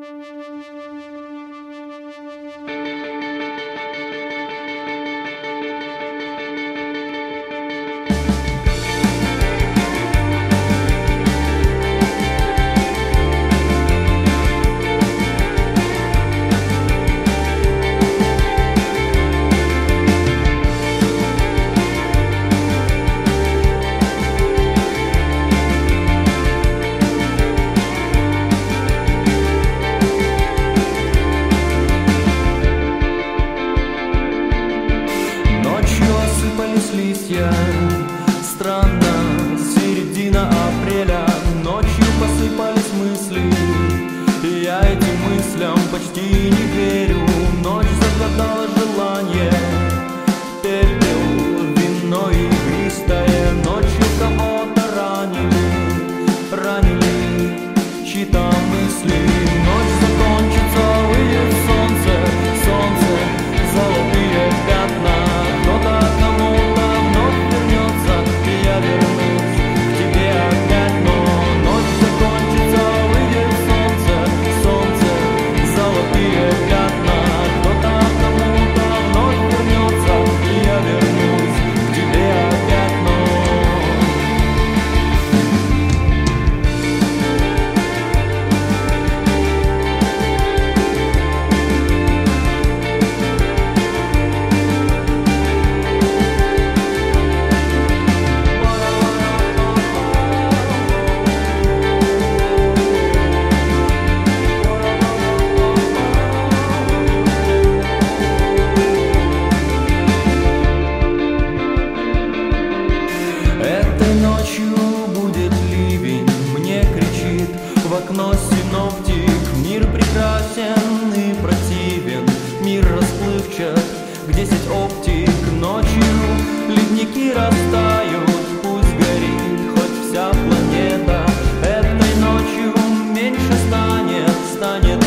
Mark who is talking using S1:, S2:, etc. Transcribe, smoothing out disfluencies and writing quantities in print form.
S1: Листья. Странно, середина апреля, ночью посыпались мысли, и я этим мыслям почти не верю. Ночь загадала желание, пепел, вино игристое. Ночью кого-то ранили чьи-то мысли. Ночь закончится, выйдет солнце, золотые пятна. Кто-то кому-то вновь вернется, и я вернусь к тебе опять. Но ночь закончится, выйдет солнце, золотые пятна. Кто-то кому-то вновь вернется, и я вернусь к тебе опять. Ночью будет ливень, мне кричит в окно синоптик. Мир прекрасен и противен, мир расплывчат, к 10 оптик. Ночью ледники растают, пусть горит хоть вся планета. Этой ночью меньше станет